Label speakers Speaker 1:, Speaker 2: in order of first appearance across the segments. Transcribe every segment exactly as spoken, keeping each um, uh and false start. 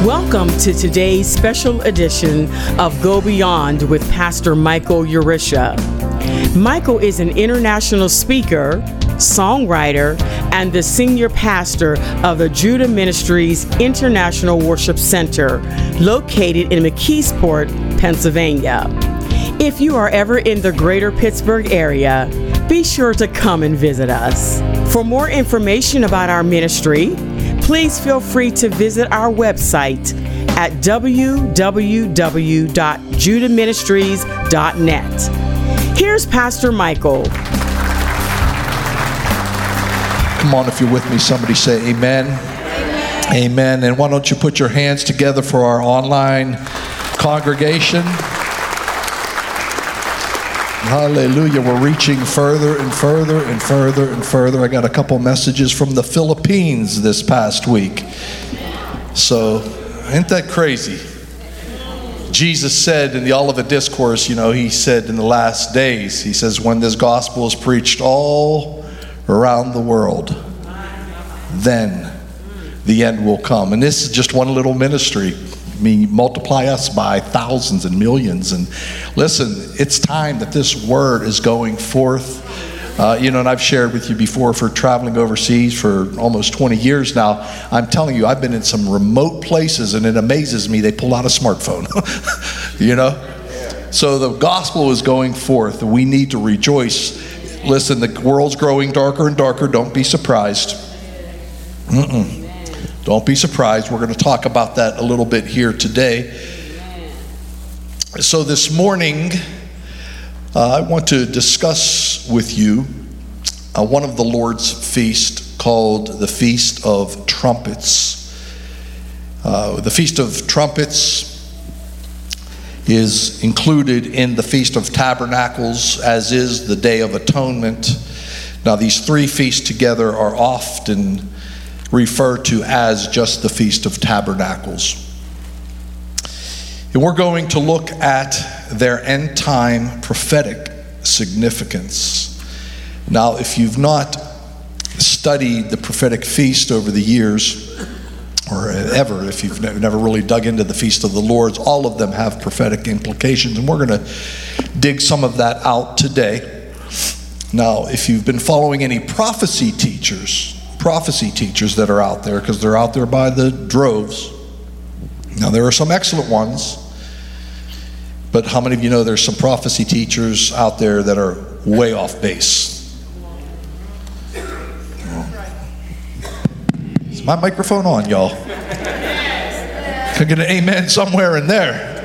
Speaker 1: Welcome to today's special edition of Go Beyond with Pastor Michael Urisha. Michael is an international speaker, songwriter, and the senior pastor of the Judah Ministries International Worship Center, located in McKeesport, Pennsylvania. If you are ever in the greater Pittsburgh area, be sure to come and visit us. For more information about our ministry, please feel free to visit our website at w w w dot judah ministries dot net. Here's Pastor Michael.
Speaker 2: Come on, if you're with me, somebody say amen. Amen. Amen. And why don't you put your hands together for our online congregation? Hallelujah. We're reaching further and further and further and further. I got a couple messages from the Philippines this past week. So, ain't that crazy? Jesus said in the Olivet Discourse, you know, he said in the last days, he says, when this gospel is preached all around the world, then the end will come. And this is just one little ministry. I mean, multiply us by thousands and millions. And listen, it's time that this word is going forth. Uh, you know, and I've shared with you before, for traveling overseas for almost twenty years now, I'm telling you, I've been in some remote places, and it amazes me they pull out a smartphone. You know? So the gospel is going forth, and we need to rejoice. Listen, the world's growing darker and darker. Don't be surprised. Mm-mm. Don't be surprised. We're going to talk about that a little bit here today. So this morning, uh, I want to discuss with you uh, one of the Lord's feast called the Feast of Trumpets. Uh, the Feast of Trumpets is included in the Feast of Tabernacles, as is the Day of Atonement. Now, these three feasts together are often referred to as just the Feast of Tabernacles. And we're going to look at their end time prophetic significance. Now, if you've not studied the prophetic feast over the years, or ever, if you've never really dug into the Feast of the Lords, all of them have prophetic implications, and we're going to dig some of that out today. Now, if you've been following any prophecy teachers, prophecy teachers that are out there, because they're out there by the droves. Now, there are some excellent ones, but how many of you know there's some prophecy teachers out there that are way off base? Is my microphone on, y'all? Can I get an amen somewhere in there?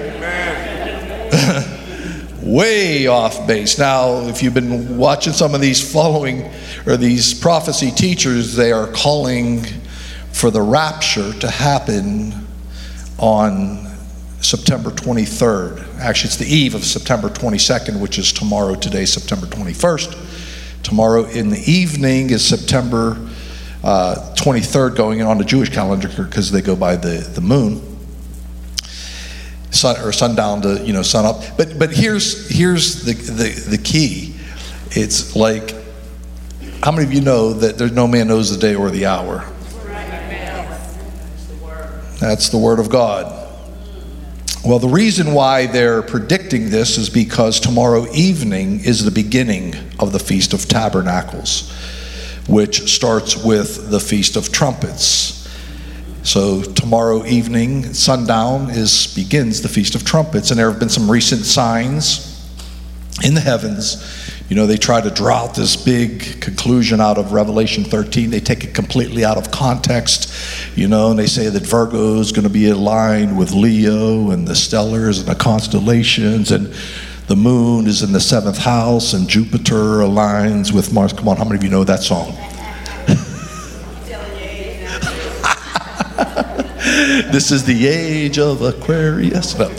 Speaker 2: Way off base. Now, if you've been watching some of these following or these prophecy teachers, they are calling for the rapture to happen on September twenty-third. Actually, it's the eve of September twenty-second, which is tomorrow. Today, September twenty-first. Tomorrow in the evening is September uh, twenty-third, going on the Jewish calendar because they go by the, the moon. Sun or sundown to, you know, sun up. But but here's here's the, the the key. It's like, how many of you know that there's no man knows the day or the hour? That's the word of God. Well, the reason why they're predicting this is because tomorrow evening is the beginning of the Feast of Tabernacles, which starts with the Feast of Trumpets. So tomorrow evening, sundown, is begins the Feast of Trumpets, and there have been some recent signs in the heavens. You know, they try to draw out this big conclusion out of Revelation thirteen. They take it completely out of context, you know, and they say that Virgo is going to be aligned with Leo and the stellars and the constellations, and the moon is in the seventh house, and Jupiter aligns with Mars. Come on, how many of you know that song? This is the age of Aquarius. No.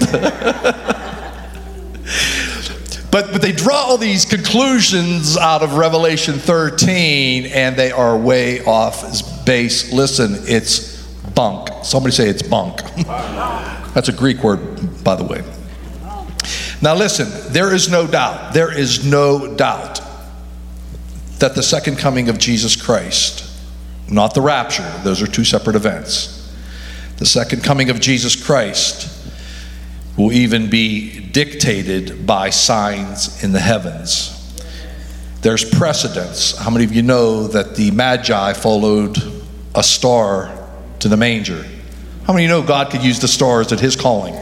Speaker 2: But, but they draw all these conclusions out of Revelation thirteen, and they are way off base. Listen, it's bunk. Somebody say it's bunk. That's a Greek word, by the way. Now listen, there is no doubt, there is no doubt that the second coming of Jesus Christ, not the rapture, those are two separate events. The second coming of Jesus Christ will even be dictated by signs in the heavens. There's precedence. How many of you know that the Magi followed a star to the manger? How many of you know God could use the stars at his calling?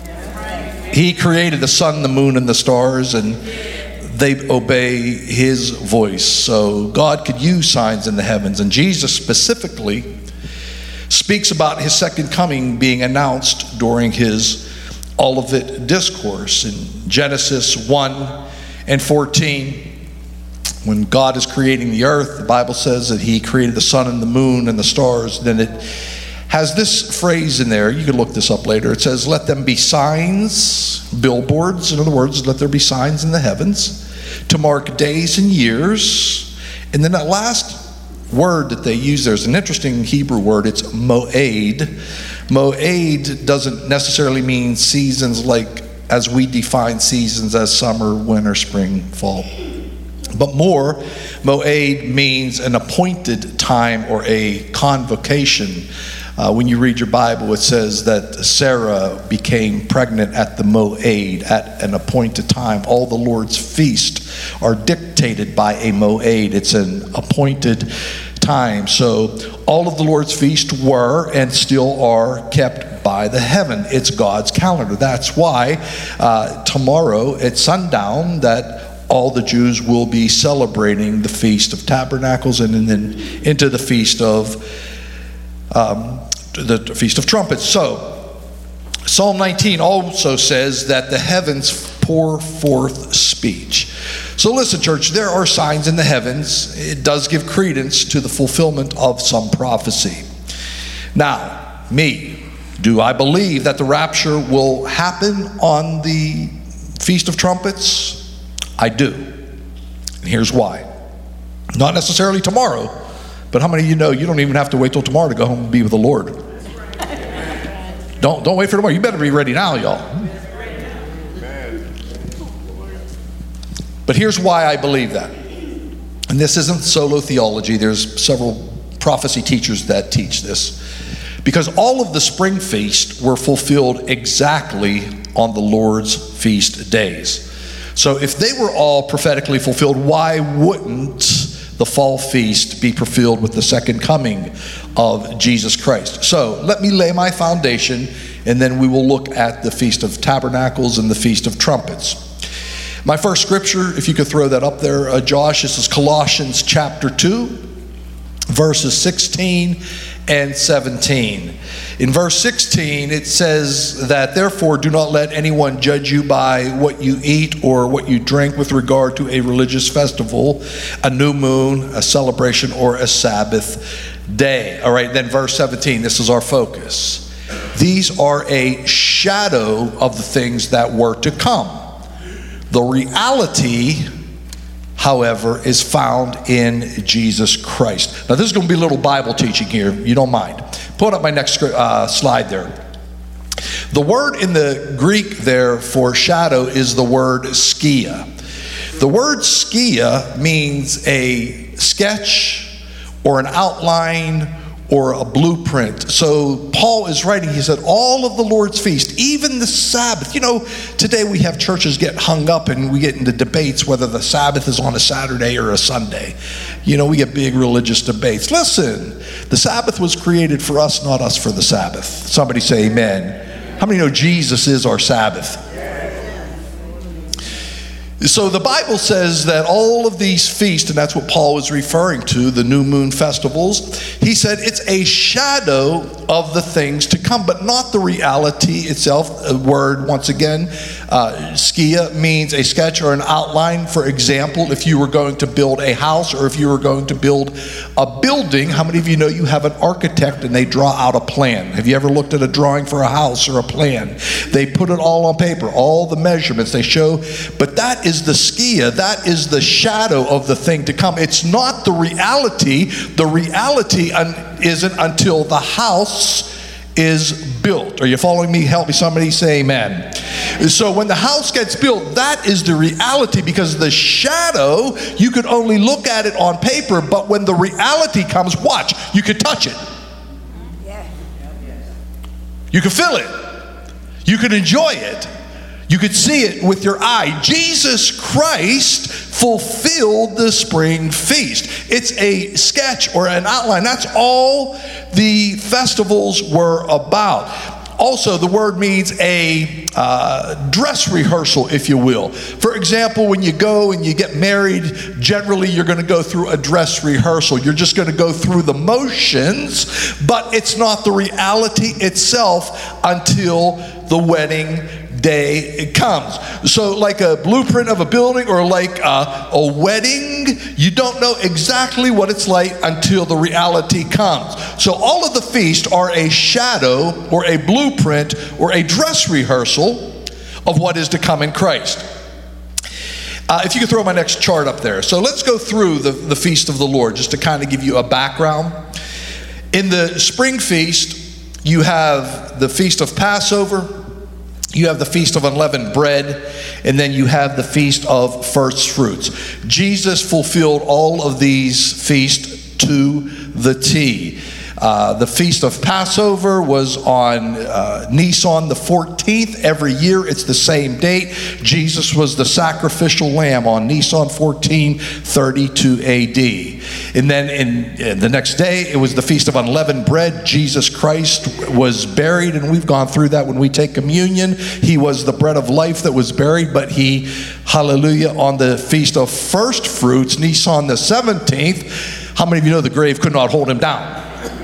Speaker 2: He created the sun, the moon, and the stars, and they obey his voice. So God could use signs in the heavens. And Jesus specifically speaks about his second coming being announced during his Olivet discourse in Genesis one and fourteen. When God is creating the earth, the Bible says that he created the sun and the moon and the stars. Then it has this phrase in there. You can look this up later. It says, let them be signs, billboards. In other words, let there be signs in the heavens to mark days and years. And then that last word that they use there is an interesting Hebrew word. It's moed. Moed doesn't necessarily mean seasons like as we define seasons as summer, winter, spring, fall. But more, moed means an appointed time or a convocation. Uh, when you read your Bible, it says that Sarah became pregnant at the moed, at an appointed time. All the Lord's feasts are dictated by a moed. It's an appointed time. So all of the Lord's feasts were and still are kept by the heaven. It's God's calendar. That's why uh, tomorrow at sundown that all the Jews will be celebrating the Feast of Tabernacles and then into the Feast of um, the Feast of Trumpets. So Psalm nineteen also says that the heavens pour forth speech. So listen, church, there are signs in the heavens. It does give credence to the fulfillment of some prophecy. Now, me, do I believe that the rapture will happen on the Feast of Trumpets? I do. And here's why. Not necessarily tomorrow, but how many of you know you don't even have to wait till tomorrow to go home and be with the Lord? Don't, don't wait for tomorrow. You better be ready now, y'all. But here's why I believe that. And this isn't solo theology. There's several prophecy teachers that teach this. Because all of the spring feasts were fulfilled exactly on the Lord's feast days. So if they were all prophetically fulfilled, why wouldn't the fall feast be fulfilled with the second coming of Jesus Christ? So let me lay my foundation, and then we will look at the Feast of Tabernacles and the Feast of Trumpets. My first scripture, if you could throw that up there, uh, Josh, this is Colossians chapter two, verses sixteen and seventeen. In verse sixteen, it says that, therefore, do not let anyone judge you by what you eat or what you drink with regard to a religious festival, a new moon, a celebration, or a Sabbath day. All right, then verse seventeen, this is our focus. These are a shadow of the things that were to come. The reality, however, is found in Jesus Christ. Now, this is going to be a little Bible teaching here. You don't mind. Put up my next uh, slide there. The word in the Greek there for shadow is the word skia. The word skia means a sketch or an outline or a blueprint. So Paul is writing, he said, all of the Lord's feast, even the Sabbath. You know, today we have churches get hung up and we get into debates whether the Sabbath is on a Saturday or a Sunday. You know, we get big religious debates. Listen, the Sabbath was created for us, not us for the Sabbath. Somebody say amen. How many know Jesus is our Sabbath? So the Bible says that all of these feasts, and that's what Paul is referring to, the new moon festivals, he said it's a shadow of the things to come, but not the reality itself. A word, once again, uh, skia means a sketch or an outline. For example, if you were going to build a house or if you were going to build a building, how many of you know you have an architect and they draw out a plan? Have you ever looked at a drawing for a house or a plan? They put it all on paper, all the measurements they show, but that is the skia, that is the shadow of the thing to come. It's not the reality. The reality un- isn't until the house is built. Are you following me? Help me, somebody say amen. So when the house gets built, that is the reality, because the shadow, you could only look at it on paper, but when the reality comes, watch, you could touch it. You could feel it. You could enjoy it. You could see it with your eye. Jesus Christ fulfilled the spring feast. It's a sketch or an outline. That's all the festivals were about. Also, the word means a uh, dress rehearsal, if you will. For example, when you go and you get married, generally you're going to go through a dress rehearsal. You're just going to go through the motions, but it's not the reality itself until the wedding day it comes. So like a blueprint of a building or like a, a wedding, you don't know exactly what it's like until the reality comes. So all of the feasts are a shadow or a blueprint or a dress rehearsal of what is to come in Christ. Uh, if you could throw my next chart up there. So let's go through the, the feast of the Lord just to kind of give you a background. In the spring feast, you have the feast of Passover, you have the Feast of Unleavened Bread, and then you have the Feast of First Fruits. Jesus fulfilled all of these feasts to the T. Uh, the Feast of Passover was on uh, Nisan the fourteenth. Every year it's the same date. Jesus was the sacrificial lamb on Nisan fourteen, thirty-two A D. And then in, in the next day it was the Feast of Unleavened Bread. Jesus Christ was buried, and we've gone through that when we take communion. He was the bread of life that was buried, but he, hallelujah, on the Feast of First Fruits, Nisan the seventeenth, how many of you know the grave could not hold him down?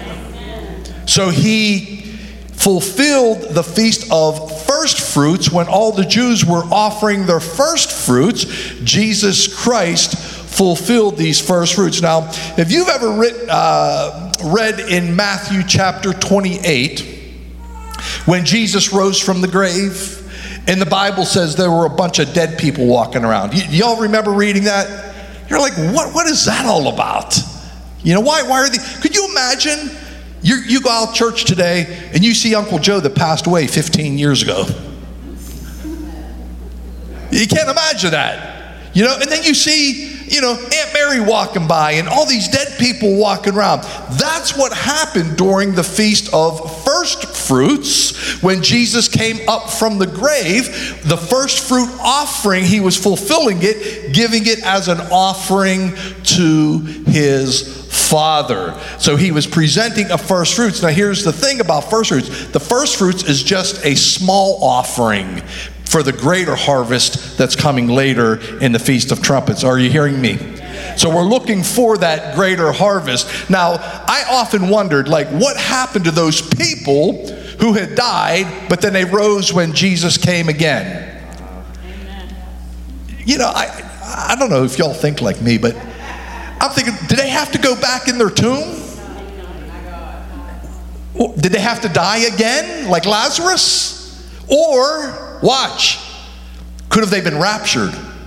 Speaker 2: So he fulfilled the Feast of First Fruits when all the Jews were offering their first fruits. Jesus Christ fulfilled these first fruits. Now, if you've ever read, uh, read in Matthew chapter twenty-eight, when Jesus rose from the grave, and the Bible says there were a bunch of dead people walking around. Y- y'all remember reading that? You're like, what? What is that all about? You know, why? Why are they? Could you imagine? You, you go out to church today and you see Uncle Joe that passed away fifteen years ago. You can't imagine that. You know, and then you see, you know, Aunt Mary walking by and all these dead people walking around. That's what happened during the Feast of First Fruits when Jesus came up from the grave. The first fruit offering, he was fulfilling it, giving it as an offering to his Father. So he was presenting a first fruits. Now here's the thing about first fruits. The first fruits is just a small offering for the greater harvest that's coming later in the Feast of Trumpets. Are you hearing me? So we're looking for that greater harvest. Now, I often wondered, like, what happened to those people who had died, but then they rose when Jesus came again? Amen. You know, I, I don't know if y'all think like me, but I'm thinking, did they have to go back in their tomb? Did they have to die again, like Lazarus? Or, watch, could have they been raptured?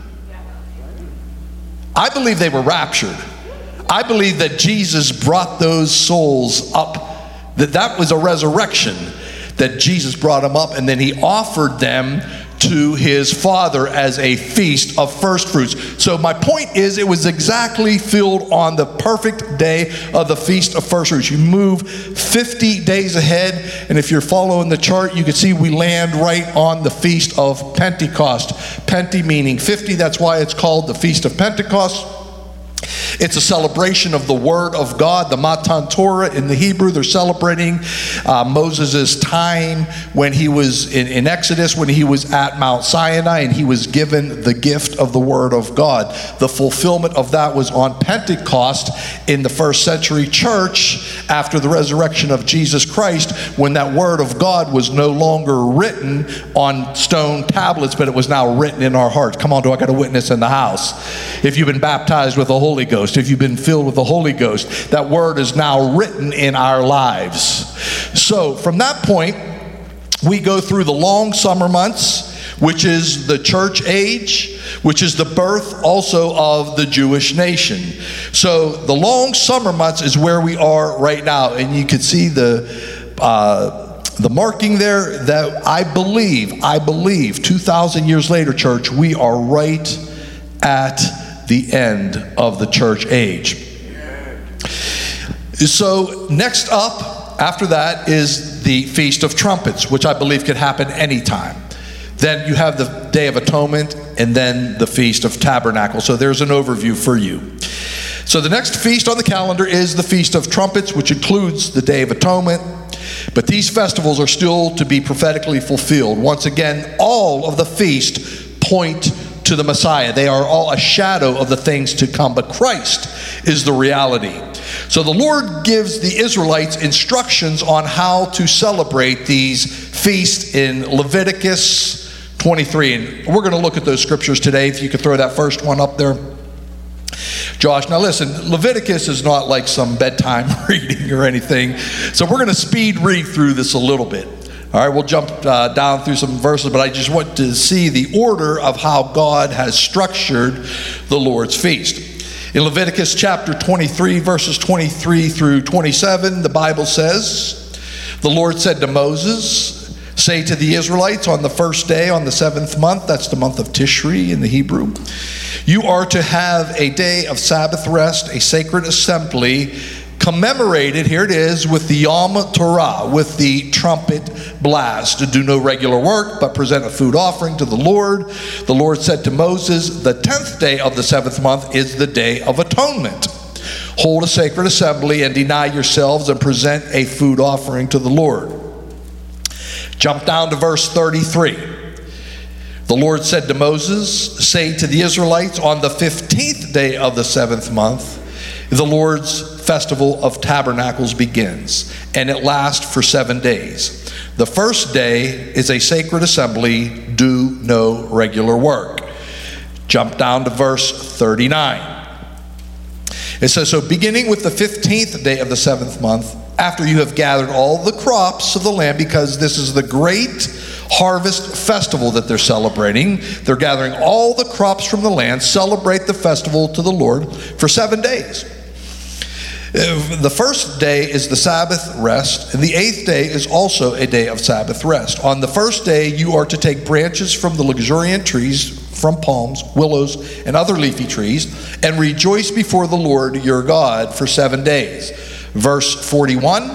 Speaker 2: I believe they were raptured. I believe that Jesus brought those souls up, that that was a resurrection, that Jesus brought them up, and then he offered them to his Father as a feast of first fruits. So my point is, it was exactly filled on the perfect day of the Feast of First Fruits. You move fifty days ahead, and if you're following the chart, you can see we land right on the Feast of Pentecost. Pente meaning fifty, that's why it's called the Feast of Pentecost. It's a celebration of the Word of God, the Matan Torah in the Hebrew. They're celebrating uh, Moses' time when he was in, in Exodus, when he was at Mount Sinai and he was given the gift of the Word of God. The fulfillment of that was on Pentecost in the first century church after the resurrection of Jesus Christ, when that Word of God was no longer written on stone tablets, but it was now written in our hearts. Come on, do I got a witness in the house? If you've been baptized with the Holy Ghost, if you've been filled with the Holy Ghost, that word is now written in our lives. So from that point, we go through the long summer months, which is the church age, which is the birth also of the Jewish nation. So the long summer months is where we are right now, and you can see the uh, the marking there that I believe, I believe two thousand years later, church, we are right at the end of the church age. So next up after that is the Feast of Trumpets, which I believe could happen anytime. Then you have the Day of Atonement, and then the Feast of Tabernacles. So there's an overview for you. So the next feast on the calendar is the Feast of Trumpets, which includes the Day of Atonement. But these festivals are still to be prophetically fulfilled. Once again, all of the feasts point to the Messiah. They are all a shadow of the things to come, but Christ is the reality. So the Lord gives the Israelites instructions on how to celebrate these feasts in Leviticus twenty-three. And we're going to look at those scriptures today. If you could throw that first one up there, Josh. Now listen, Leviticus is not like some bedtime reading or anything. So we're going to speed read through this a little bit. All right, we'll jump uh, down through some verses, but I just want to see the order of how God has structured the Lord's feast. In Leviticus chapter twenty-three, verses twenty-three through twenty-seven, the Bible says, "The Lord said to Moses, say to the Israelites, on the first day, on the seventh month," that's the month of Tishri in the Hebrew, "you are to have a day of Sabbath rest, a sacred assembly, commemorated," here it is, "with the Yom Torah," with the trumpet blast. "To do no regular work, but present a food offering to the Lord. The Lord said to Moses, the tenth day of the seventh month is the Day of Atonement. Hold a sacred assembly and deny yourselves and present a food offering to the Lord." Jump down to verse thirty-three. "The Lord said to Moses, say to the Israelites, on the fifteenth day of the seventh month, the Lord's Festival of Tabernacles begins, and it lasts for seven days. The first day is a sacred assembly. Do no regular work." Jump down to verse thirty-nine. It says, "So beginning with the fifteenth day of the seventh month, after you have gathered all the crops of the land," because this is the great harvest festival that they're celebrating. They're gathering all the crops from the land. Celebrate the festival to the Lord for seven days. The first day is the Sabbath rest, and the eighth day is also a day of Sabbath rest. On the first day, you are to take branches from the luxuriant trees, from palms, willows, and other leafy trees, and rejoice before the Lord your God for seven days. Verse forty-one,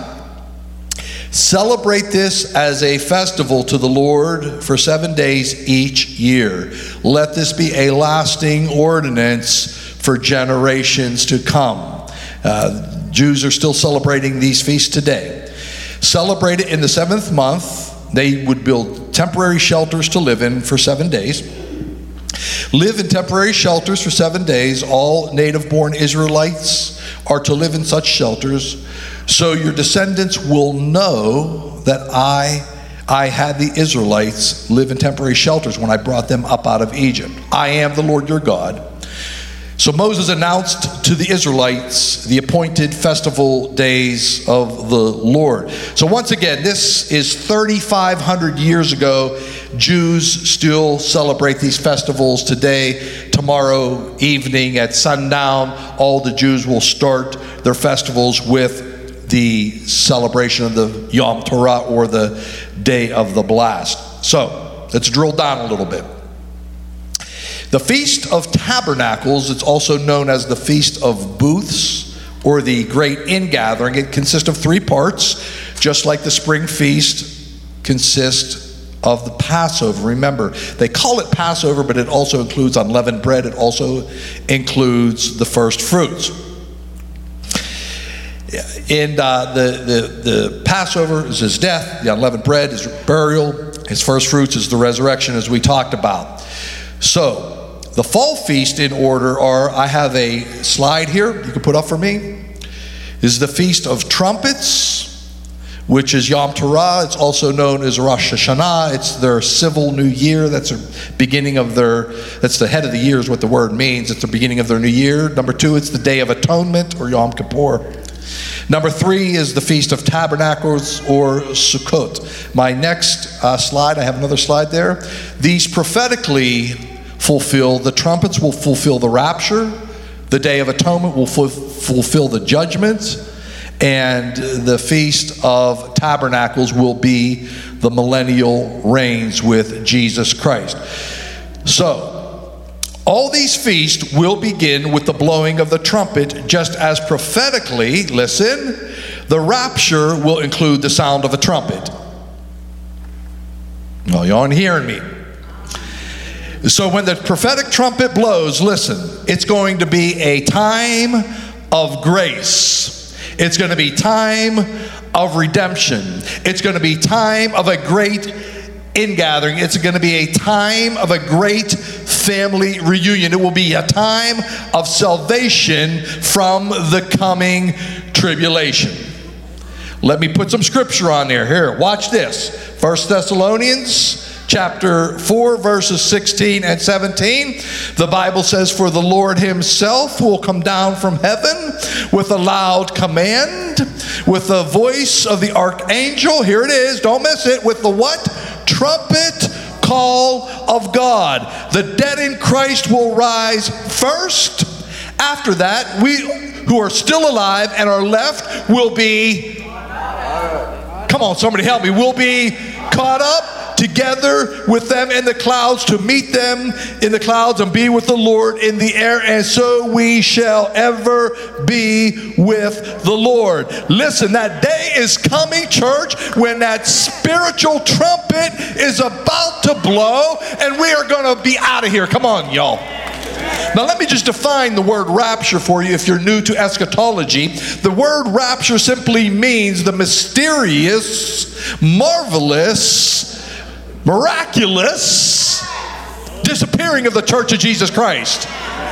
Speaker 2: "Celebrate this as a festival to the Lord for seven days each year. Let this be a lasting ordinance for generations to come." Uh, Jews are still celebrating these feasts today. Celebrate it in the seventh month. They would build temporary shelters to live in for seven days. Live in temporary shelters for seven days. All native-born Israelites are to live in such shelters, so your descendants will know that I, I had the Israelites live in temporary shelters when I brought them up out of Egypt. I am the Lord your God. So Moses announced to the Israelites the appointed festival days of the Lord. So once again, this is thirty-five hundred years ago. Jews still celebrate these festivals today. Tomorrow evening at sundown, all the Jews will start their festivals with the celebration of the Yom Torah, or the Day of the Blast. So let's drill down a little bit. The Feast of Tabernacles, it's also known as the Feast of Booths, or the Great Ingathering. It consists of three parts, just like the Spring Feast consists of the Passover. Remember, they call it Passover, but it also includes unleavened bread. It also includes the first fruits. In uh, the, the, the Passover is his death, the unleavened bread is burial, his first fruits is the resurrection, as we talked about. So, the fall feast in order are, I have a slide here you can put up for me. This is the Feast of Trumpets, which is Yom Torah. It's also known as Rosh Hashanah. It's their civil new year. That's the beginning of their, that's the head of the year is what the word means. It's the beginning of their new year. Number two, it's the Day of Atonement, or Yom Kippur. Number three is the Feast of Tabernacles, or Sukkot. My next uh, slide, I have another slide there. These prophetically fulfill, the trumpets will fulfill the rapture, the Day of Atonement will fu- fulfill the judgment, and the Feast of Tabernacles will be the millennial reigns with Jesus Christ. So, all these feasts will begin with the blowing of the trumpet, just as prophetically, listen, the rapture will include the sound of a trumpet. Oh, you aren't hearing me. So when the prophetic trumpet blows, listen, it's going to be a time of grace. It's going to be time of redemption. It's going to be time of a great ingathering. It's going to be a time of a great family reunion. It will be a time of salvation from the coming tribulation. Let me put some scripture on there. Here, watch this. First Thessalonians chapter four, verses sixteen and seventeen. The Bible says, "For the Lord himself will come down from heaven with a loud command, with the voice of the archangel." Here it is, don't miss it. With the what? Trumpet call of God. The dead in Christ will rise first. After that, we who are still alive and are left will be, come on, somebody help me, will be caught up together with them in the clouds to meet them in the clouds and be with the Lord in the air, and so we shall ever be with the Lord. Listen, that day is coming, church, when that spiritual trumpet is about to blow and we are going to be out of here. Come on, y'all. Now let me just define the word rapture for you if you're new to eschatology. The word rapture simply means the mysterious, marvelous, miraculous disappearing of the Church of Jesus Christ.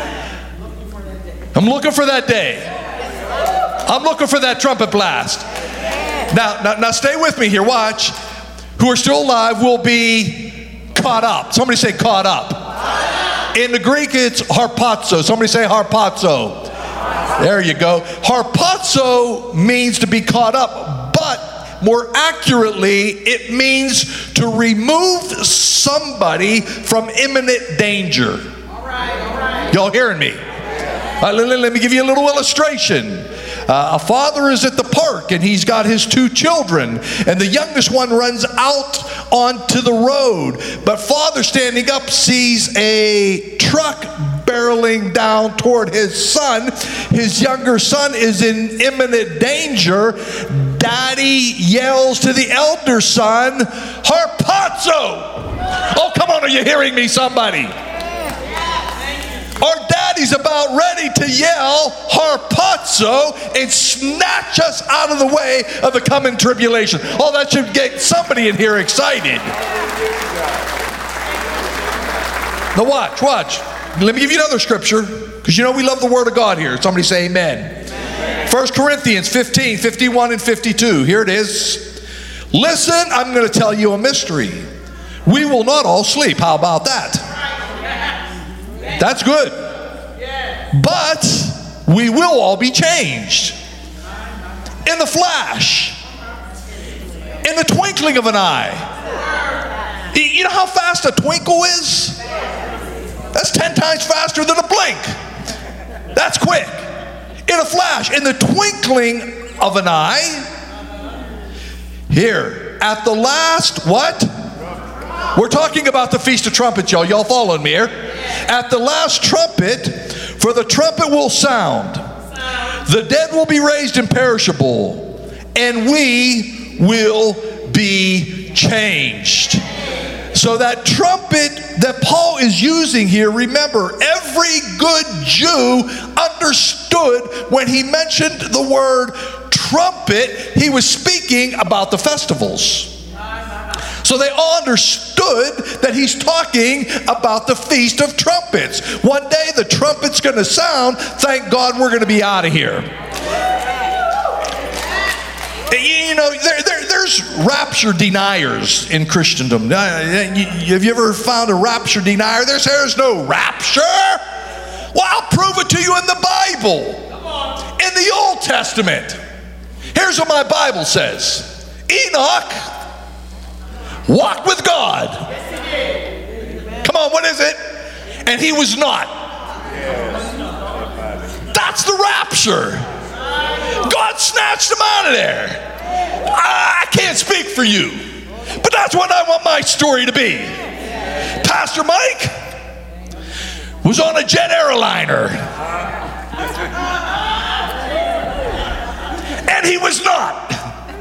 Speaker 2: I'm looking for that day. I'm looking for that trumpet blast. Now, now, now stay with me here. Watch. Who are still alive will be caught up. Somebody say caught up. In the Greek, it's harpazo. Somebody say harpazo. There you go. Harpazo means to be caught up, but more accurately, it means to remove somebody from imminent danger. All right, all right. Y'all hearing me? Uh, let, let me give you a little illustration. Uh, a father is at the park and he's got his two children, and the youngest one runs out onto the road. But father, standing up, sees a truck barreling down toward his son. His younger son is in imminent danger. Daddy yells to the elder son, "Harpazo!" Oh, come on, are you hearing me, somebody? Our daddy's about ready to yell harpazo and snatch us out of the way of the coming tribulation. Oh, that should get somebody in here excited. Now watch, watch. Let me give you another scripture, because you know we love the Word of God here. Somebody say amen. First Corinthians fifteen, fifty-one and fifty-two. Here it is. "Listen, I'm going to tell you a mystery. We will not all sleep." How about that? That's good. But we will all be changed. In the flash. In the twinkling of an eye. You know how fast a twinkle is? That's ten times faster than a blink. That's quick. In a flash. In the twinkling of an eye. Here. At the last, what? We're talking about the Feast of Trumpets, y'all. Y'all following me here? At the last trumpet, for the trumpet will sound. The dead will be raised imperishable, and we will be changed. So that trumpet that Paul is using here, remember, every good Jew understood when he mentioned the word trumpet, he was speaking about the festivals. So they all understood that he's talking about the Feast of Trumpets. One day the trumpet's going to sound. Thank God we're going to be out of here. You know, there, there, there's rapture deniers in Christendom. Have you ever found a rapture denier? There's, there's no rapture. Well, I'll prove it to you in the Bible. In the Old Testament. Here's what my Bible says. Enoch walked with God. Come on, what is it? And he was not. That's the rapture. God snatched him out of there. I can't speak for you, but that's what I want my story to be. Pastor Mike was on a jet airliner. And he was not.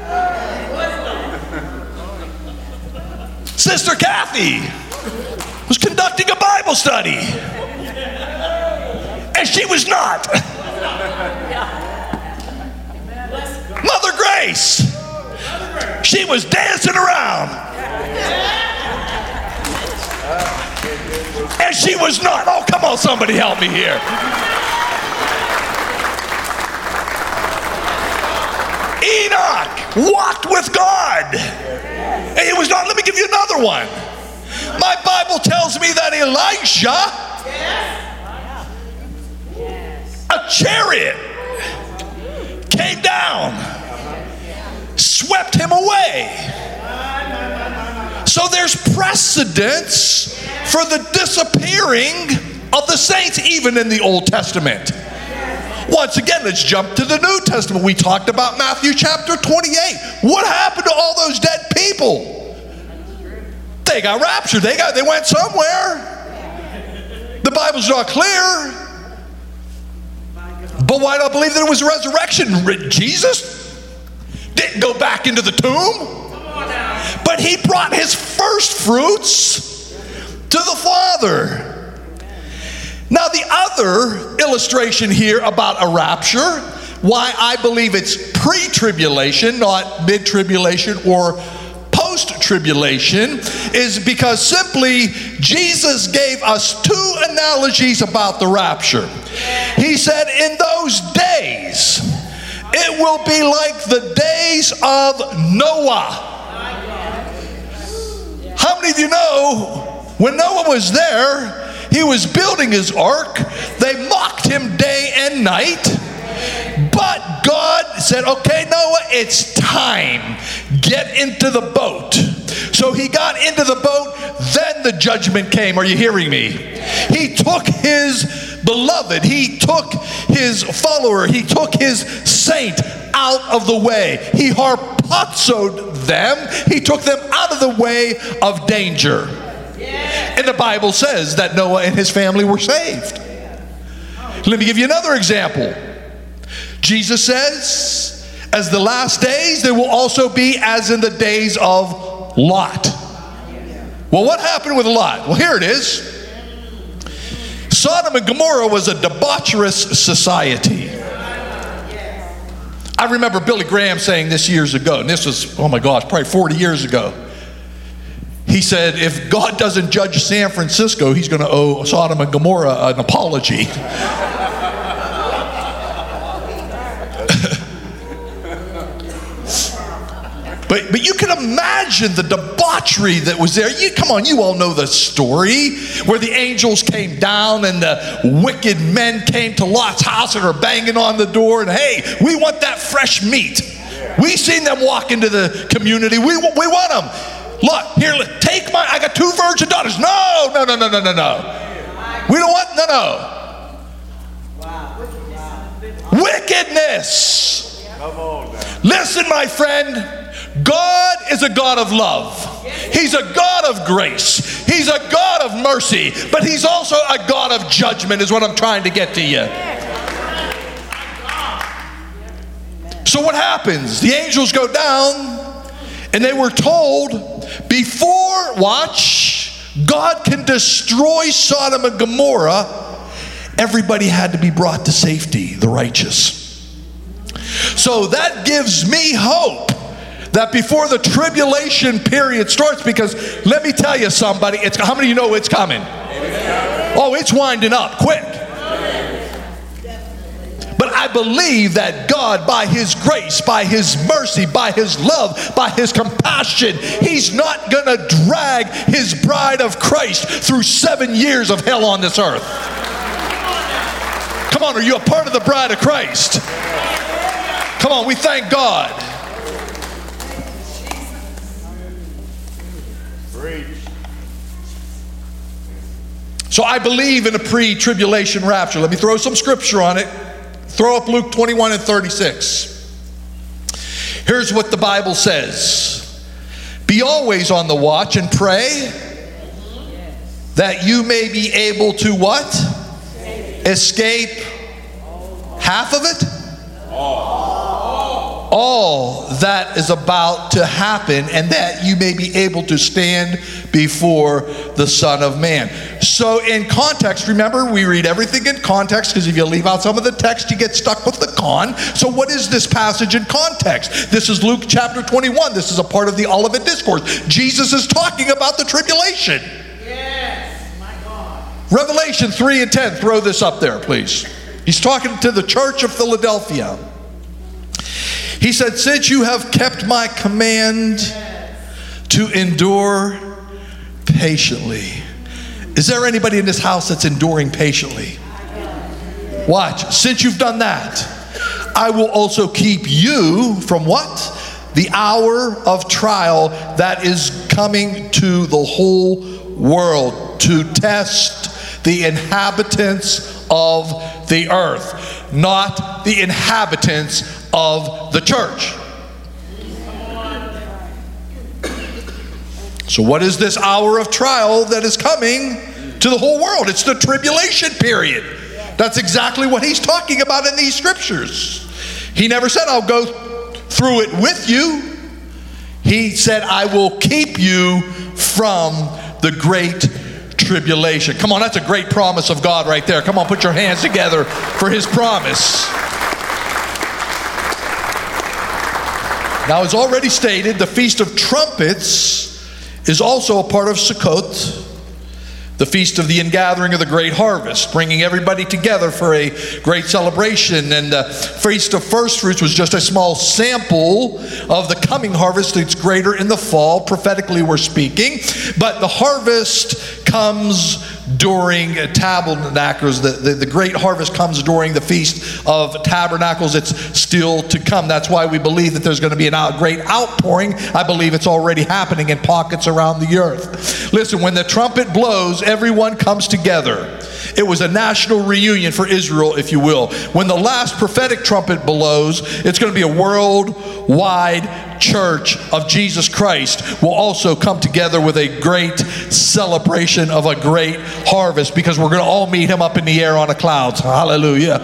Speaker 2: Sister Kathy was conducting a Bible study, and she was not. Mother Grace, she was dancing around, and she was not. Oh, come on, somebody help me here. Enoch walked with God, and he was not. Let me give you another one. My Bible tells me that Elijah, a chariot came down, swept him away. So there's precedence for the disappearing of the saints, even in the Old Testament. Once again, let's jump to the New Testament. We talked about Matthew chapter twenty-eight. What happened to all those dead people? They got raptured. They got. They went somewhere. The Bible's not clear. But why do I believe that it was a resurrection? Jesus didn't go back into the tomb. But he brought his first fruits to the Father. Now, the other illustration here about a rapture, why I believe it's pre-tribulation, not mid-tribulation or post-tribulation, is because simply Jesus gave us two analogies about the rapture. He said, in those days, it will be like the days of Noah. How many of you know, when Noah was there, he was building his ark. They mocked him day and night. But God said, okay, Noah, it's time. Get into the boat. So he got into the boat. Then the judgment came. Are you hearing me? He took his beloved. He took his follower. He took his saint out of the way. He harpazoed them. He took them out of the way of danger. And the Bible says that Noah and his family were saved. Let me give you another example. Jesus says, as the last days, there will also be as in the days of Lot. Well, what happened with Lot? Well, here it is. Sodom and Gomorrah was a debaucherous society. I remember Billy Graham saying this years ago, and this was, oh my gosh, probably forty years ago. He said, if God doesn't judge San Francisco, he's going to owe Sodom and Gomorrah an apology. But, but you can imagine the debauchery that was there. You, come on, you all know the story where the angels came down and the wicked men came to Lot's house and are banging on the door and, hey, we want that fresh meat. We seen them walk into the community. We, we want them. Look, here, take my, I got two virgin daughters. No, no, no, no, no, no, no. We don't want, no, no. Wickedness. Listen, my friend, God is a God of love. He's a God of grace. He's a God of mercy, but he's also a God of judgment, is what I'm trying to get to you. So what happens? The angels go down, and they were told, before, watch, God can destroy Sodom and Gomorrah, everybody had to be brought to safety, the righteous. So that gives me hope that before the tribulation period starts, because let me tell you somebody, it's, how many of you know it's coming? Oh, it's winding up quick. But I believe that God, by his grace, by his mercy, by his love, by his compassion, he's not going to drag his bride of Christ through seven years of hell on this earth. Come on, are you a part of the bride of Christ? Come on, we thank God. So I believe in a pre-tribulation rapture. Let me throw some scripture on it. Throw up Luke twenty-one and thirty-six. Here's what the Bible says. Be always on the watch and pray that you may be able to what? Escape half of it? All that is about to happen, and that you may be able to stand before the Son of Man. So in context, remember, we read everything in context, because if you leave out some of the text, you get stuck with the con. So what is this passage in context? This is Luke chapter twenty-one. This is a part of the Olivet Discourse. Jesus is talking about the tribulation.
Speaker 1: Yes, my God.
Speaker 2: Revelation three and ten, throw this up there, please. He's talking to the church of Philadelphia. He said, since you have kept my command to endure patiently. Is there anybody in this house that's enduring patiently? Watch. Since you've done that, I will also keep you from what? The hour of trial that is coming to the whole world, to test the inhabitants of the earth, not the inhabitants of the church. So what is this hour of trial that is coming to the whole world? It's the tribulation period. That's exactly what he's talking about in these scriptures. He never said, I'll go through it with you. He said, I will keep you from the great tribulation. Come on, that's a great promise of God right there. Come on, put your hands together for his promise. Now, as already stated, the Feast of Trumpets is also a part of Sukkot, the Feast of the Ingathering of the Great Harvest, bringing everybody together for a great celebration. And the Feast of First Fruits was just a small sample of the coming harvest that's greater in the fall, prophetically we're speaking. But the harvest comes during Tabernacles. The, the, the great harvest comes during the Feast of Tabernacles. It's still to come. That's why we believe that there's going to be a out, great outpouring. I believe it's already happening in pockets around the earth. Listen, when the trumpet blows, everyone comes together. It was a national reunion for Israel, if you will. When the last prophetic trumpet blows, it's going to be a worldwide church of Jesus Christ will also come together with a great celebration of a great harvest, because we're going to all meet him up in the air on the clouds. Hallelujah.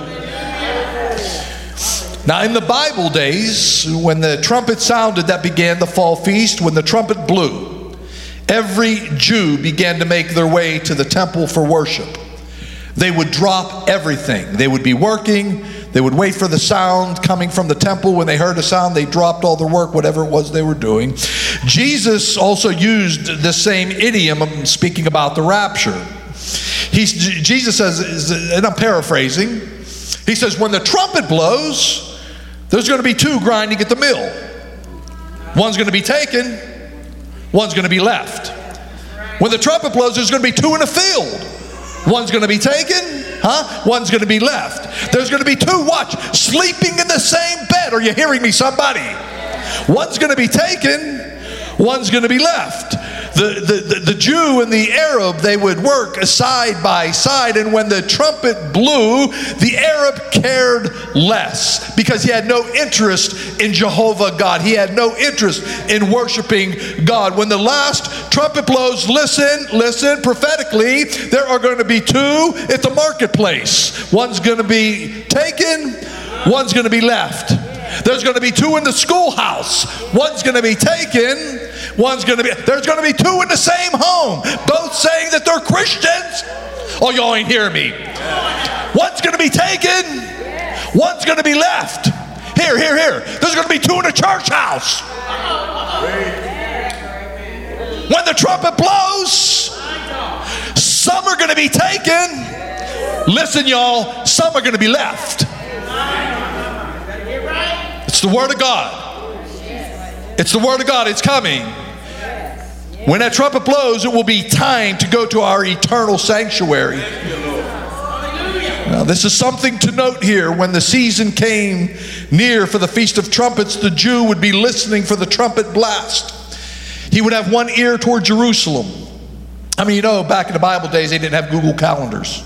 Speaker 2: Now, in the Bible days, when the trumpet sounded, that began the fall feast. When the trumpet blew, every Jew began to make their way to the temple for worship. They would drop everything. They would be working. They would wait for the sound coming from the temple. When they heard a sound, they dropped all their work, whatever it was they were doing. Jesus also used the same idiom, speaking about the rapture. He's, Jesus says, and I'm paraphrasing, he says, when the trumpet blows, there's going to be two grinding at the mill. One's going to be taken, one's going to be left. When the trumpet blows, there's going to be two in the field. One's going to be taken, huh? One's going to be left. There's going to be two, watch, sleeping in the same bed. Are you hearing me, somebody? One's going to be taken, one's going to be left. The, the, the, the Jew and the Arab, they would work side by side, and when the trumpet blew, the Arab cared less, because he had no interest in Jehovah God. He had no interest in worshiping God. When the last trumpet blows, listen, listen, prophetically, there are going to be two at the marketplace. One's going to be taken, one's going to be left. There's going to be two in the schoolhouse. One's going to be taken, one's going to be, there's going to be two in the same home, both saying that they're Christians. Oh, y'all ain't hearing me. One's going to be taken, one's going to be left. Here, here, here. There's going to be two in the church house. When the trumpet blows, some are going to be taken. Listen, y'all, some are going to be left. It's the word of God. It's the word of God. It's coming. When that trumpet blows, it will be time to go to our eternal sanctuary. Now, this is something to note here. When the season came near for the Feast of Trumpets, the Jew would be listening for the trumpet blast. He would have one ear toward Jerusalem. I mean, you know, back in the Bible days, they didn't have Google calendars.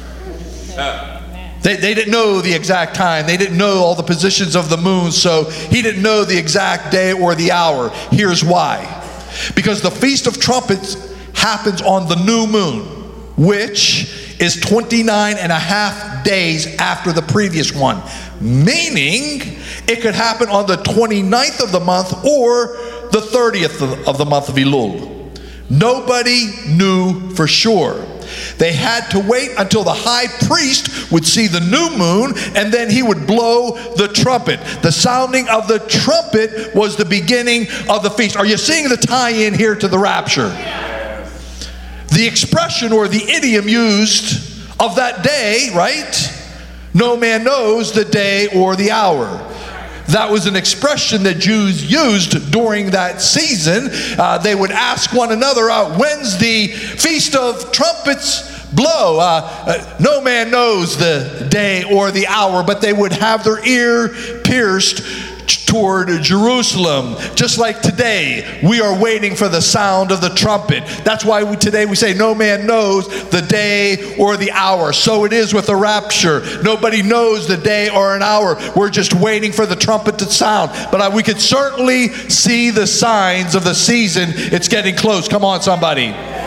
Speaker 2: They, they didn't know the exact time. They didn't know all the positions of the moon, so he didn't know the exact day or the hour. Here's why. Because the Feast of Trumpets happens on the new moon, which is twenty-nine and a half days after the previous one. Meaning, It could happen on the twenty-ninth of the month or the thirtieth of the month of Elul. Nobody knew for sure. They had to wait until the high priest would see the new moon, and then he would blow the trumpet. The sounding of the trumpet was the beginning of the feast. Are you seeing the tie-in here to the rapture? The expression or the idiom used of that day, right? No man knows the day or the hour. That was an expression that Jews used during that season. Uh, they would ask one another, uh, when's the Feast of Trumpets blow? Uh, uh, no man knows the day or the hour, but they would have their ear pierced toward Jerusalem. Just like today, we are waiting for the sound of the trumpet. That's why we, today we say no man knows the day or the hour. So it is with the rapture. Nobody knows the day or an hour. We're just waiting for the trumpet to sound. But uh, we could certainly see the signs of the season. It's getting close. Come on, somebody.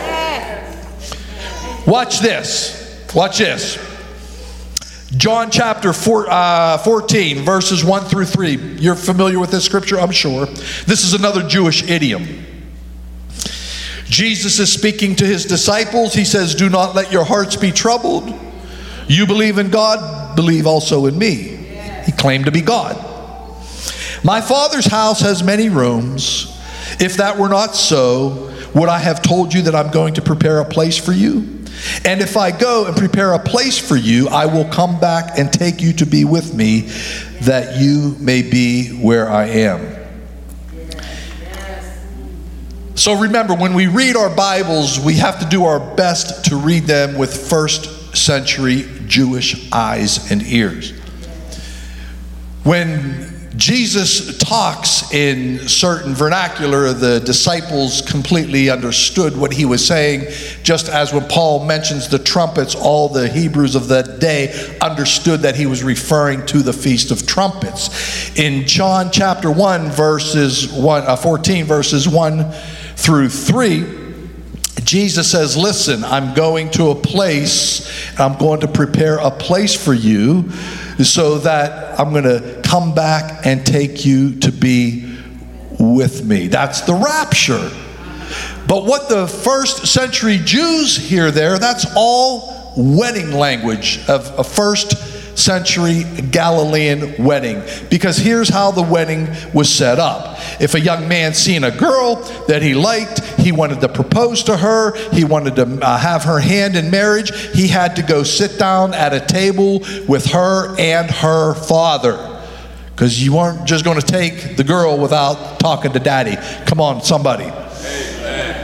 Speaker 2: Watch this. Watch this. John chapter four, uh, fourteen, verses one through three. You're familiar with this scripture, I'm sure. This is another Jewish idiom. Jesus is speaking to his disciples. He says, do not let your hearts be troubled. You believe in God, believe also in me. He claimed to be God. My Father's house has many rooms. If that were not so, would I have told you that I'm going to prepare a place for you? And if I go and prepare a place for you, I will come back and take you to be with me, that you may be where I am. So remember, when we read our Bibles, we have to do our best to read them with first century Jewish eyes and ears. When Jesus talks in certain vernacular, the disciples completely understood what he was saying, just as when Paul mentions the trumpets, all the Hebrews of that day understood that he was referring to the Feast of Trumpets. In John chapter one, verses one, uh, fourteen, verses one through three, Jesus says, listen, I'm going to a place, and I'm going to prepare a place for you, so that I'm going to come back and take you to be with me. That's the rapture. But what the first century Jews hear there, that's all wedding language of a first century Galilean wedding. Because here's how the wedding was set up. If a young man seen a girl that he liked, he wanted to propose to her, he wanted to uh, have her hand in marriage, he had to go sit down at a table with her and her father. Because you weren't just going to take the girl without talking to daddy. Come on, somebody. Amen.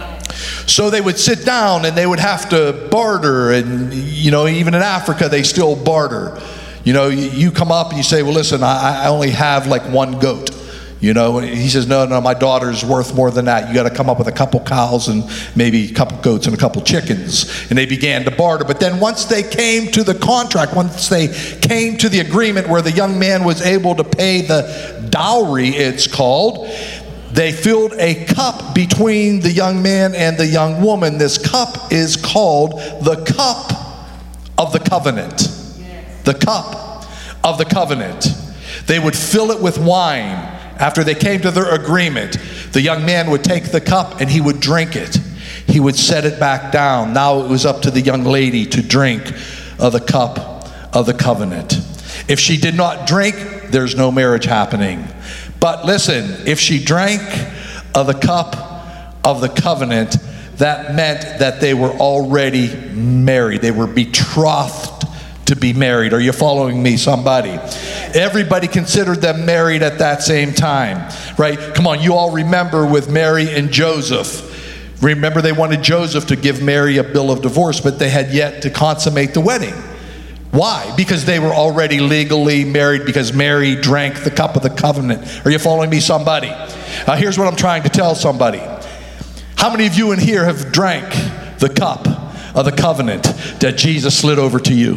Speaker 2: So they would sit down and they would have to barter, and you know, even in Africa they still barter. You know, you, you come up and you say, well, listen, I, I only have like one goat. You know, and he says, no, no, my daughter's worth more than that. You got to come up with a couple cows and maybe a couple goats and a couple chickens. And they began to barter. But then once they came to the contract, once they came to the agreement where the young man was able to pay the dowry, it's called, they filled a cup between the young man and the young woman. This cup is called the cup of the covenant. The cup of the covenant. They would fill it with wine. After they came to their agreement, the young man would take the cup and he would drink it. He would set it back down. Now it was up to the young lady to drink of the cup of the covenant. If she did not drink, there's no marriage happening. But listen, if she drank of the cup of the covenant, that meant that they were already married. They were betrothed to be married. Are you following me, somebody? Everybody considered them married at that same time, right? Come on, you all remember with Mary and Joseph. Remember, they wanted Joseph to give Mary a bill of divorce, but they had yet to consummate the wedding. Why? Because they were already legally married, because Mary drank the cup of the covenant. Are you following me, somebody? Uh, here's what I'm trying to tell somebody. How many of you in here have drank the cup of the covenant that Jesus slid over to you?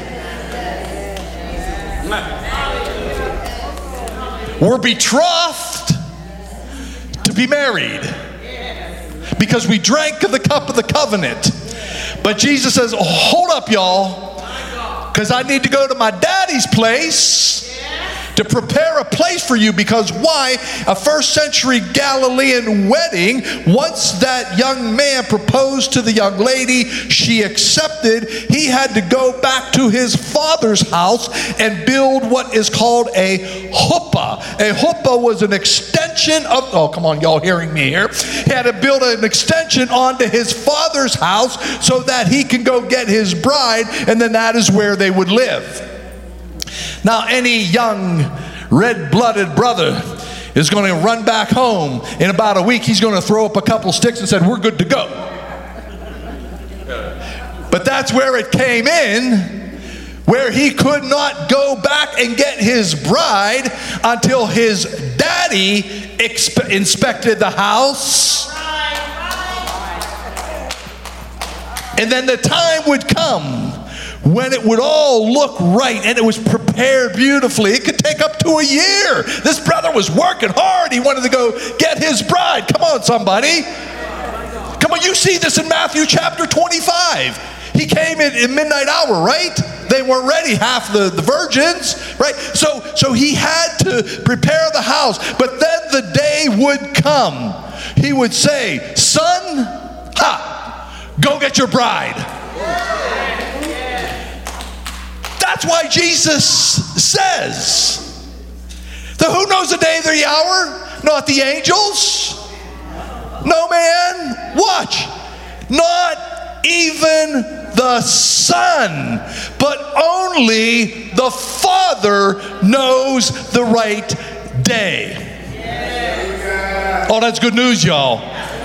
Speaker 2: We're betrothed to be married because we drank of the cup of the covenant. But Jesus says, oh, hold up, y'all, because I need to go to my daddy's place to to prepare a place for you. Because why? A first century Galilean wedding, once that young man proposed to the young lady, she accepted. He had to go back to his father's house and build what is called a huppah. A huppah was an extension of, oh, come on, y'all hearing me here. He had to build an extension onto his father's house so that he can go get his bride, and then that is where they would live. Now, any young red-blooded brother is going to run back home in about a week. He's going to throw up a couple sticks and said, we're good to go. But that's where it came in, where he could not go back and get his bride until his daddy expe- inspected the house. And then the time would come when it would all look right and it was prepared beautifully. It could take up to a year. This brother was working hard. He wanted to go get his bride. Come on, somebody. Come on, you see this in Matthew chapter twenty-five. He came in, in midnight hour, right? They weren't ready, half the, the virgins, right? So, so he had to prepare the house. But then the day would come. He would say, son, ha, go get your bride. That's why Jesus says, that who knows the day or the hour? Not the angels. No man. Watch. Not even the Son, but only the Father knows the right day. Oh, that's good news, y'all.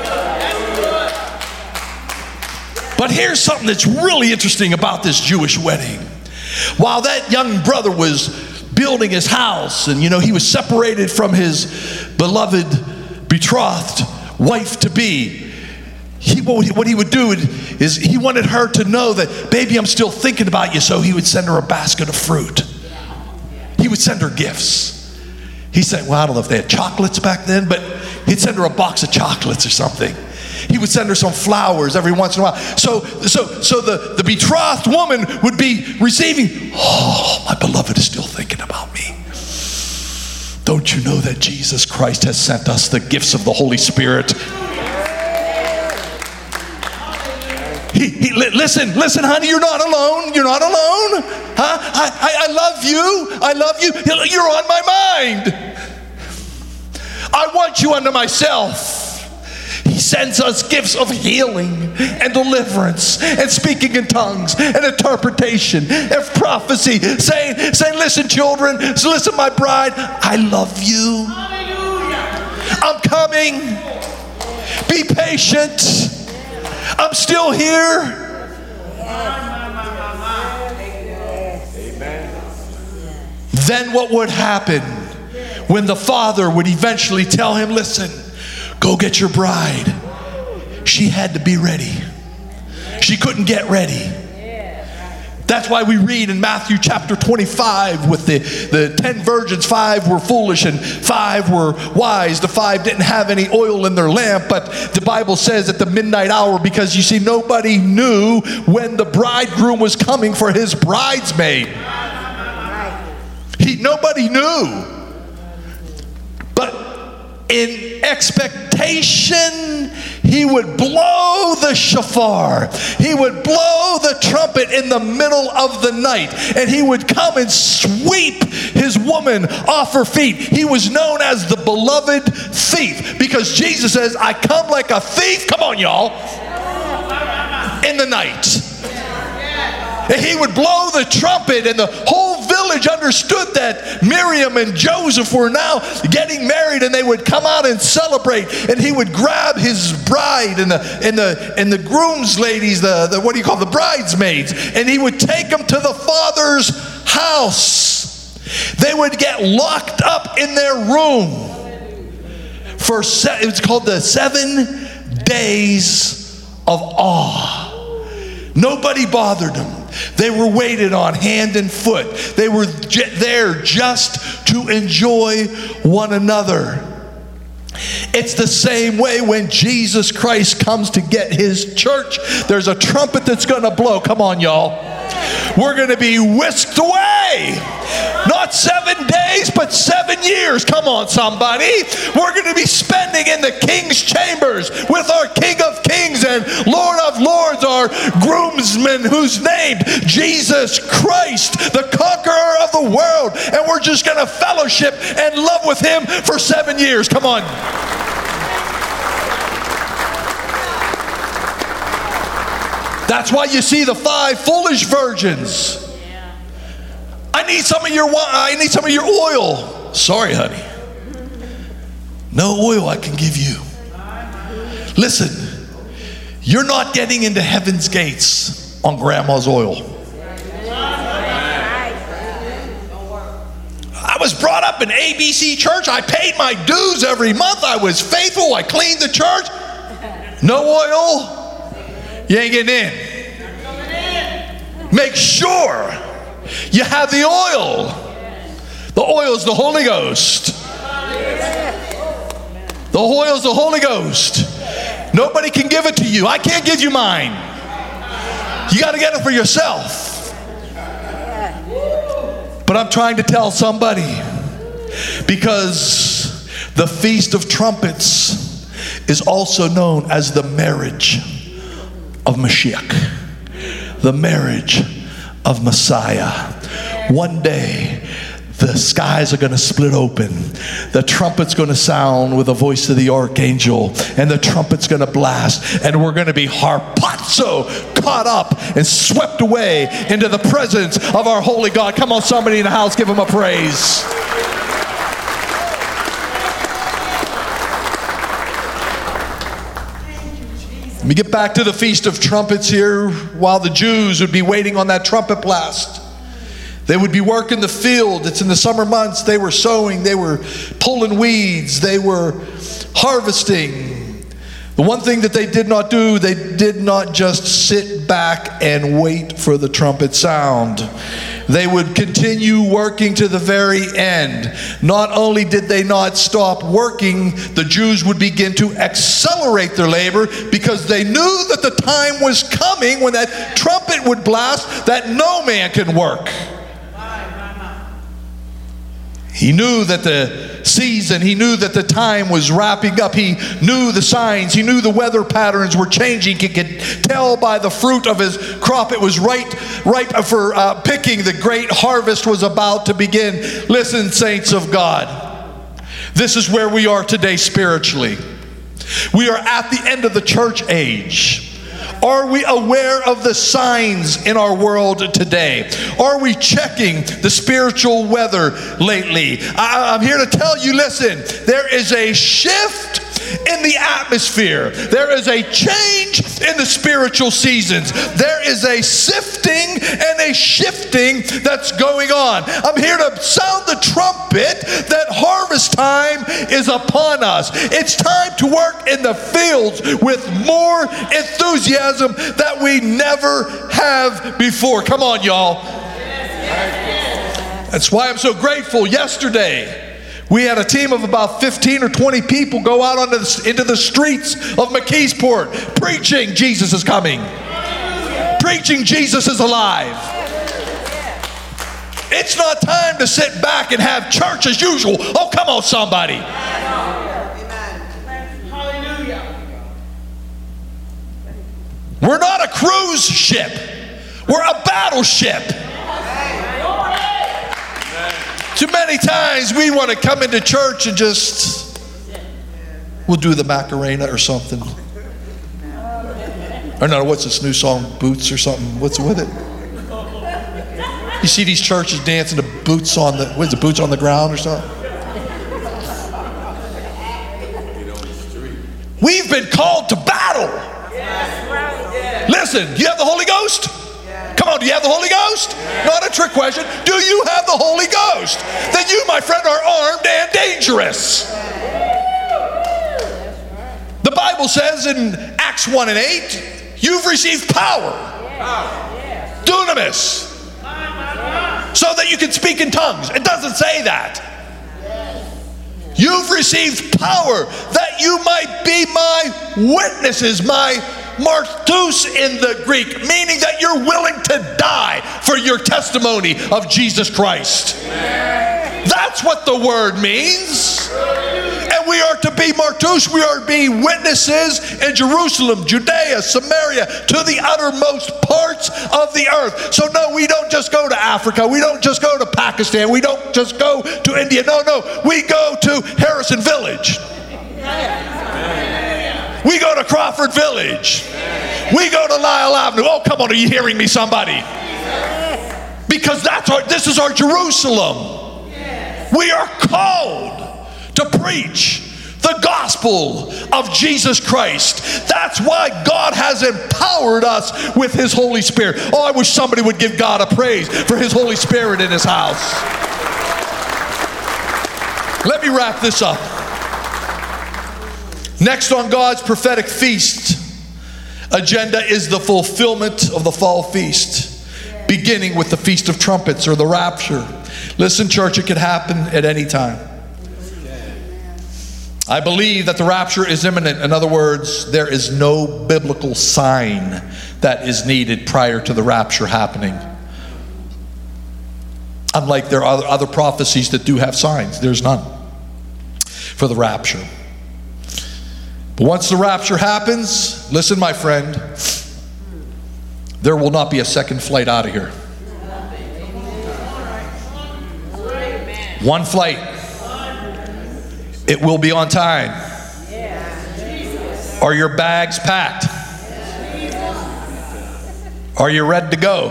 Speaker 2: But here's something that's really interesting about this Jewish wedding. While that young brother was building his house, and you know, he was separated from his beloved betrothed wife-to-be, He, what he would do is he wanted her to know that, baby, I'm still thinking about you. So he would send her a basket of fruit. He would send her gifts. He said, well, I don't know if they had chocolates back then, but he'd send her a box of chocolates or something. He would send her some flowers every once in a while. So, so, so the, the betrothed woman would be receiving, oh, my beloved is still thinking about me. Don't you know that Jesus Christ has sent us the gifts of the Holy Spirit? He, he, listen, listen, honey, you're not alone. You're not alone. Huh? I, I, I love you. I love you. You're on my mind. I want you unto myself. He sends us gifts of healing and deliverance and speaking in tongues and interpretation and prophecy, saying, saying, listen, children, listen, my bride, I love you. I'm coming. Be patient. I'm still here. Then what would happen when the father would eventually tell him, listen, go get your bride. She had to be ready. She couldn't get ready. That's why we read in Matthew chapter twenty-five with the, the ten virgins, five were foolish and five were wise. The five didn't have any oil in their lamp, but the Bible says at the midnight hour, because you see, nobody knew when the bridegroom was coming for his bridesmaid. He, nobody knew. But in expectation, he would blow the shofar. He would blow the trumpet in the middle of the night, and he would come and sweep his woman off her feet. He was known as the beloved thief, because Jesus says, I come like a thief, come on y'all, in the night. And he would blow the trumpet, and the whole village understood that Miriam and Joseph were now getting married, and they would come out and celebrate. And he would grab his bride and the and the and the groom's ladies, the, the what do you call the bridesmaids, and he would take them to the father's house. They would get locked up in their room for se- it was called the seven days of awe. Nobody bothered them. They were waited on hand and foot. They were j- there just to enjoy one another. It's the same way when Jesus Christ comes to get his church. There's a trumpet that's going to blow. Come on, y'all. We're going to be whisked away Not seven days, but seven years. Come on, somebody. We're going to be spending in the King's chambers with our King of Kings and Lord of Lords, our groomsman who's named Jesus Christ, the conqueror of the world. And we're just going to fellowship and love with him for seven years. Come on. That's why you see the five foolish virgins. I need some of your wine. I need some of your oil. Sorry, honey. No oil I can give you. Listen, you're not getting into heaven's gates on grandma's oil. I was brought up in A B C church. I paid my dues every month. I was faithful. I cleaned the church. No oil, you ain't getting in. Make sure you have the oil. The oil is the Holy Ghost. The oil is the Holy Ghost. Nobody can give it to you. I can't give you mine. You got to get it for yourself. But I'm trying to tell somebody, because the Feast of Trumpets is also known as the marriage of Mashiach, the marriage of Messiah. One day the skies are going to split open. The trumpet's going to sound with the voice of the archangel, and the trumpet's going to blast, and we're going to be harpazo, caught up and swept away into the presence of our holy God. Come on, somebody in the house, give him a praise. Let me get back to the Feast of Trumpets here. While the Jews would be waiting on that trumpet blast, they would be working the field. It's in the summer months. They were sowing. They were pulling weeds. They were harvesting. The one thing that they did not do, they did not just sit back and wait for the trumpet sound. They would continue working to the very end. Not only did they not stop working, the Jews would begin to accelerate their labor, because they knew that the time was coming when that trumpet would blast that no man can work. He knew that the season, he knew that the time was wrapping up. He knew the signs. He knew the weather patterns were changing. He could tell by the fruit of his crop it was right, ripe for uh, picking. The great harvest was about to begin. Listen, saints of God, this is where we are today spiritually. We are at the end of the church age. Are we aware of the signs in our world today? Are we checking the spiritual weather lately? I, I'm here to tell you, listen, there is a shift in the atmosphere. There is a change in the spiritual seasons. There is a sifting and a shifting that's going on. I'm here to sound the trumpet that harvest time is upon us. It's time to work in the fields with more enthusiasm that we never have before. Come on, y'all. That's why I'm so grateful. Yesterday, we had a team of about fifteen or twenty people go out onto the, into the streets of McKeesport preaching Jesus is coming. Preaching Jesus is alive. It's not time to sit back and have church as usual. Oh, come on, somebody. Hallelujah. We're not a cruise ship. We're a battleship. Too many times we want to come into church and just, we'll do the Macarena or something. Or no, what's this new song, Boots or something? What's with it? You see these churches dancing to boots on the, what is it, boots on the ground or something? We've been called to battle. Listen, you have the Holy Ghost? Come on, do you have the Holy Ghost? Not a trick question. Do you have the Holy Ghost? Then you, my friend, are armed and dangerous. The Bible says in Acts one and eight, you've received power. Dunamis. So that you can speak in tongues. It doesn't say that. You've received power that you might be my witnesses, my martus in the Greek, meaning that you're willing to die for your testimony of Jesus Christ. That's what the word means. And we are to be martus, we are to be witnesses in Jerusalem, Judea, Samaria, to the uttermost parts of the earth. So no, we don't just go to Africa, we don't just go to Pakistan, we don't just go to India. No, no, we go to Harrison Village. We go to Crawford Village. We go to Lyle Avenue. Oh, come on, are you hearing me, somebody? Because that's our, this is our Jerusalem. We are called to preach the gospel of Jesus Christ. That's why God has empowered us with His Holy Spirit. Oh, I wish somebody would give God a praise for His Holy Spirit in His house. Let me wrap this up. Next on God's prophetic feast agenda is the fulfillment of the fall feast, beginning with the Feast of Trumpets, or the rapture. Listen, church, it could happen at any time. I believe that the rapture is imminent. In other words, there is no biblical sign that is needed prior to the rapture happening. Unlike there are other prophecies that do have signs, there's none for the rapture. But once the rapture happens, listen, my friend, there will not be a second flight out of here. One flight. It will be on time. Are your bags packed? Are you ready to go?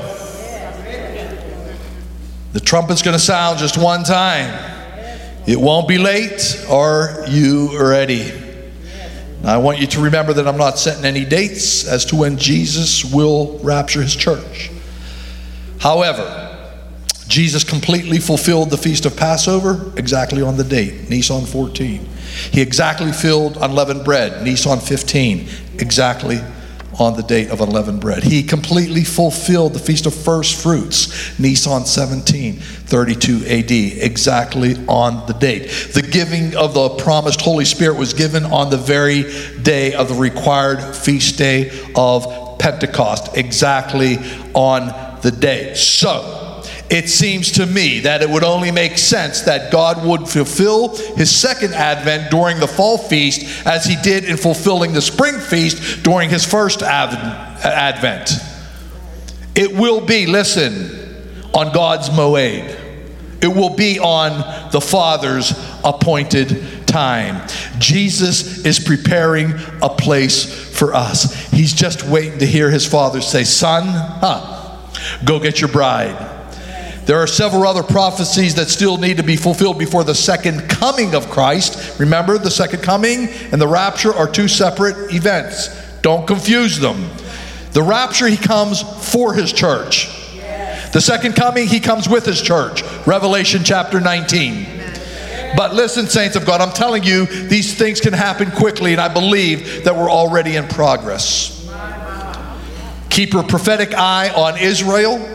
Speaker 2: The trumpet's going to sound just one time. It won't be late. Are you ready? Now, I want you to remember that I'm not setting any dates as to when Jesus will rapture His church. However, Jesus completely fulfilled the Feast of Passover exactly on the date, Nisan fourteen. He exactly filled unleavened bread, Nisan fifteen, exactly on the date of unleavened bread. He completely fulfilled the Feast of First Fruits, Nisan seventeen, thirty-two A D, exactly on the date. The giving of the promised Holy Spirit was given on the very day of the required feast day of Pentecost, exactly on the day. So, it seems to me that it would only make sense that God would fulfill His second advent during the fall feast as He did in fulfilling the spring feast during His first advent. It will be, listen, on God's moed. It will be on the Father's appointed time. Jesus is preparing a place for us. He's just waiting to hear His Father say, "Son, huh, go get your bride." There are several other prophecies that still need to be fulfilled before the second coming of Christ. Remember, the second coming and the rapture are two separate events. Don't confuse them. The rapture, He comes for His church. The second coming, He comes with His church. Revelation chapter nineteen. But listen, saints of God, I'm telling you, these things can happen quickly, and I believe that we're already in progress. Keep your prophetic eye on Israel,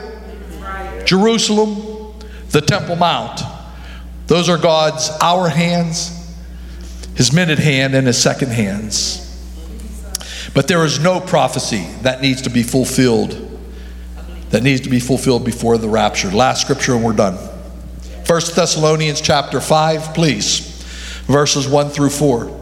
Speaker 2: Jerusalem, the Temple Mount. Those are God's hour hands, His minute hand, and His second hands. But there is no prophecy that needs to be fulfilled, that needs to be fulfilled before the rapture. Last scripture and we're done. First Thessalonians chapter five, please. Verses one through four.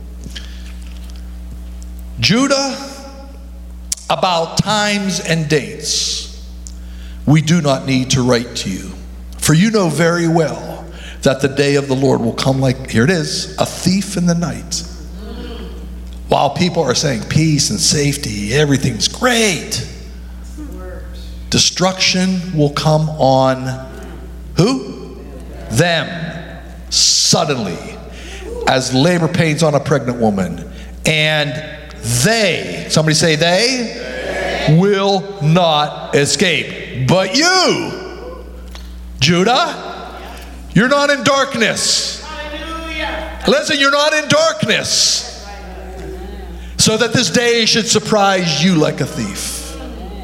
Speaker 2: Judah, about times and dates, we do not need to write to you, for you know very well that the day of the Lord will come like, here it is, a thief in the night. While people are saying peace and safety, everything's great, destruction will come on who? Them, suddenly, as labor pains on a pregnant woman. And they, somebody say they, they. will not escape. But you, Judah, you're not in darkness. Hallelujah. Listen, you're not in darkness, so that this day should surprise you like a thief.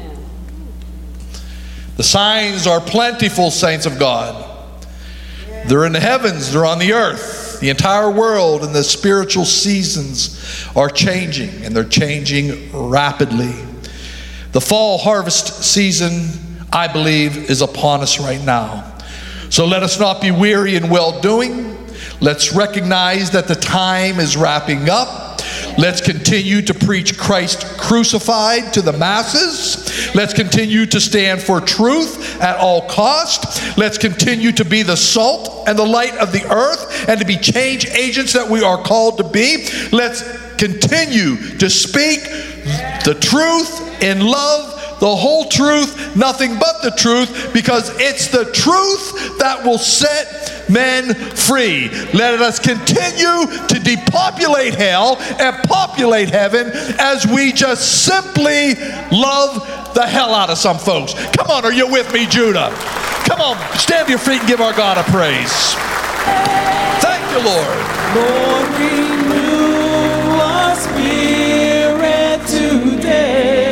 Speaker 2: The signs are plentiful, saints of God. They're in the heavens, they're on the earth. The entire world and the spiritual seasons are changing, and they're changing rapidly. The fall harvest season, I believe, is upon us right now. So let us not be weary in well-doing. Let's recognize that the time is wrapping up. Let's continue to preach Christ crucified to the masses. Let's continue to stand for truth at all cost. Let's continue to be the salt and the light of the earth and to be change agents that we are called to be. Let's continue to speak the truth in love, the whole truth, nothing but the truth, because it's the truth that will set men free. Let us continue to depopulate hell and populate heaven as we just simply love the hell out of some folks. Come on, are you with me, Judah? Come on, stand to your feet and give our God a praise. Thank you, Lord.
Speaker 3: Lord, renew our spirit today.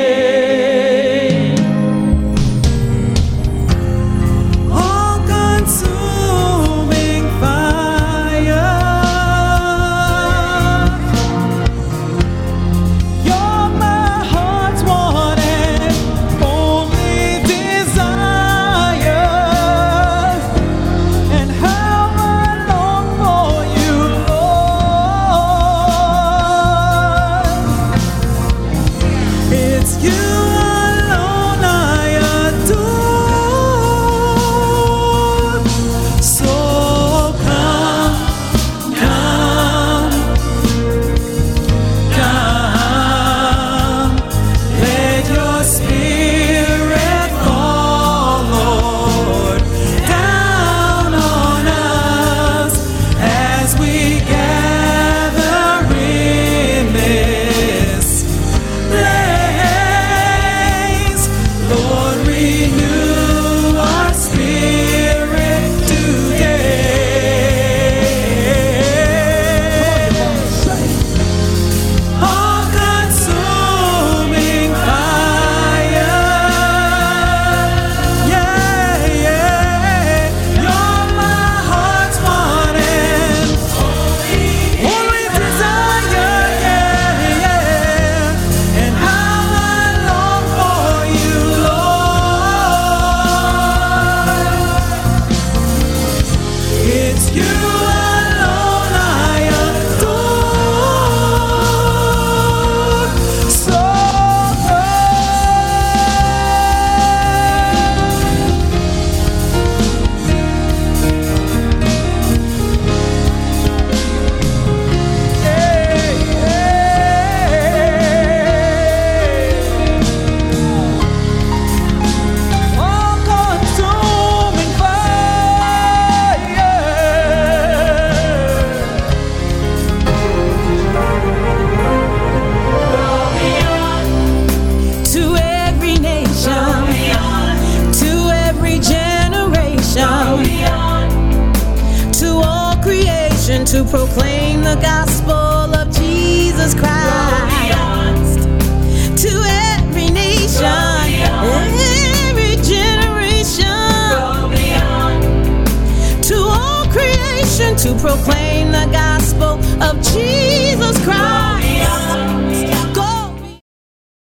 Speaker 4: To proclaim the gospel of Jesus Christ to every nation, every generation, to all creation, to proclaim the gospel of Jesus Christ.